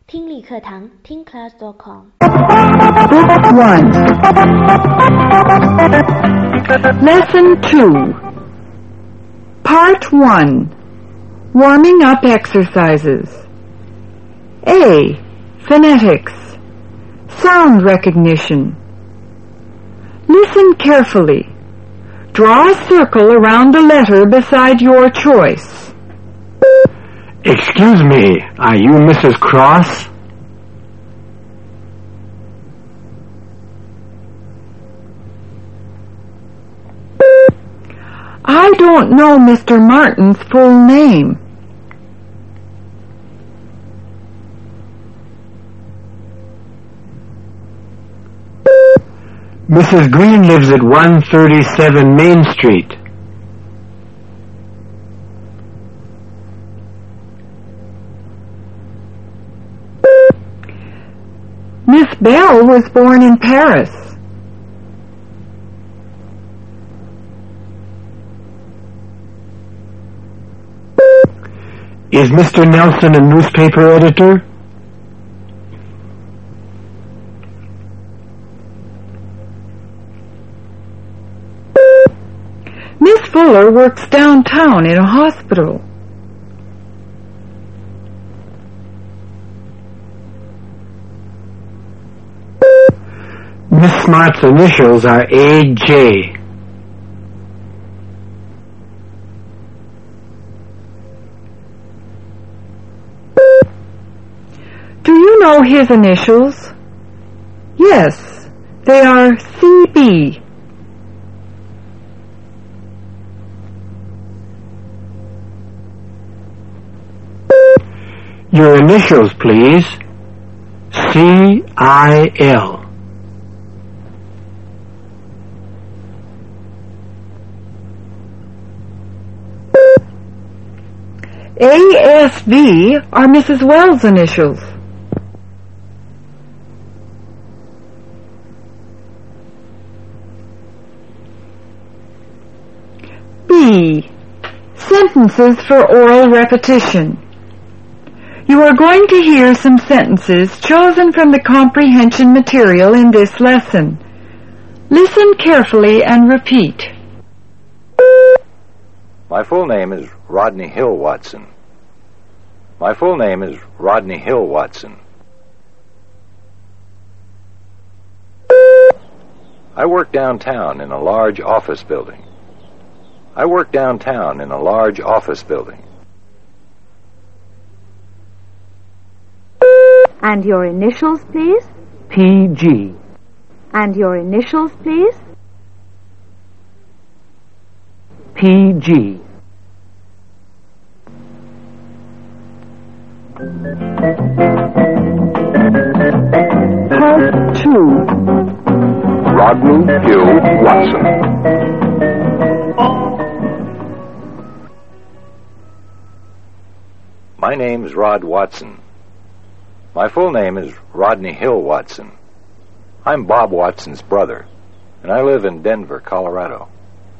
听力课堂听 class.com Book 1 Lesson 2 Part 1 Warming up exercises. A. Phonetics. Sound recognition. Listen carefully. Draw a circle around a letter beside your choice. Excuse me, are you Mrs. Cross? I don't know Mr. Martin's full name. Mrs. Green lives at 137 Main Street. Miss Bell was born in Paris. Is Mr. Nelson a newspaper editor? Miss Fuller works downtown in a hospital. Miss Smart's initials are A.J. Do you know his initials? Yes, they are C.B. Your initials, please. C.I.L. A.S.V. are Mrs. Wells' initials. B. Sentences for oral repetition. You are going to hear some sentences chosen from the comprehension material in this lesson. Listen carefully and repeat. My full name is Rodney Hill Watson. My full name is Rodney Hill Watson. I work downtown in a large office building. I work downtown in a large office building. And your initials, please? P.G. And your initials, please? P.G. Part 2 Rodney Hill Watson. My name is Rod Watson. My full name is Rodney Hill Watson. I'm Bob Watson's brother, and I live in Denver, Colorado.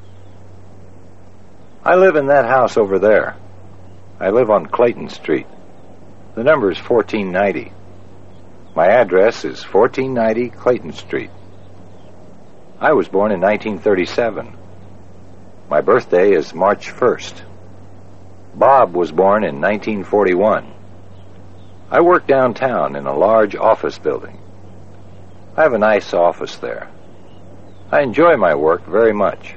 I live in that house over there. I live on Clayton Street. The number is 1490. My address is 1490 Clayton Street. I was born in 1937. My birthday is March 1st. Bob was born in 1941. I work downtown in a large office building. I have a nice office there. I enjoy my work very much.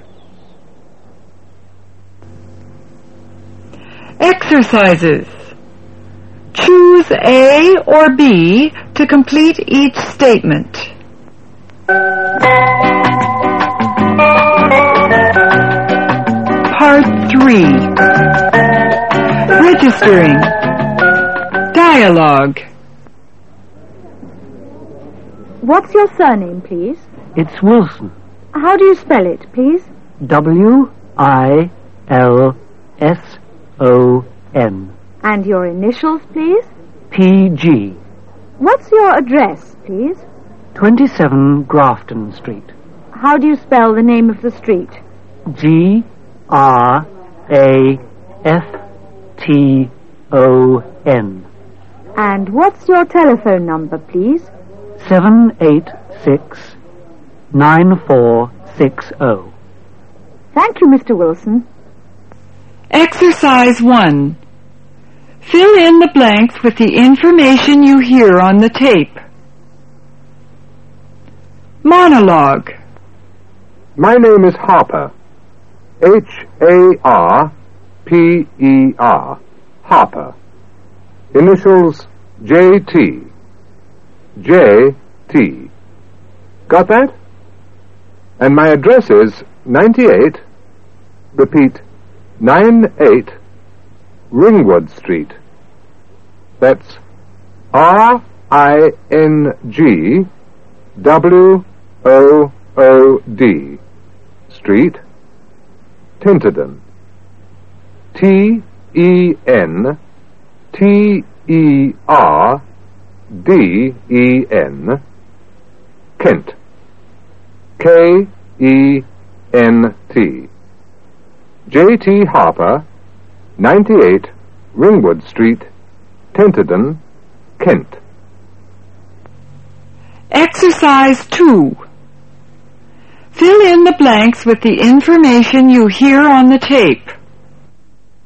Exercises. Choose A or B to complete each statement. Part 3 Registering. Dialogue. What's your surname, please? It's Wilson. How do you spell it, please? W-I-L-S-O-N. And your initials, please? P.G. What's your address, please? 27 Grafton Street. How do you spell the name of the street? G-R-A-F-T-O-N. And what's your telephone number, please? 786-9460. Thank you, Mr. Wilson. Exercise 1. Fill in the blanks with the information you hear on the tape. Monologue. My name is Harper. Harper. Harper. Initials J.T. J.T. Got that? And my address is 98, repeat, 98 Ringwood Street. That's Ringwood Street, Tinterden. Tenterden, Kent. Kent. J.T. Harper, 98 Ringwood Street, Tinterden, Kent. Exercise 2. Fill in the blanks with the information you hear on the tape.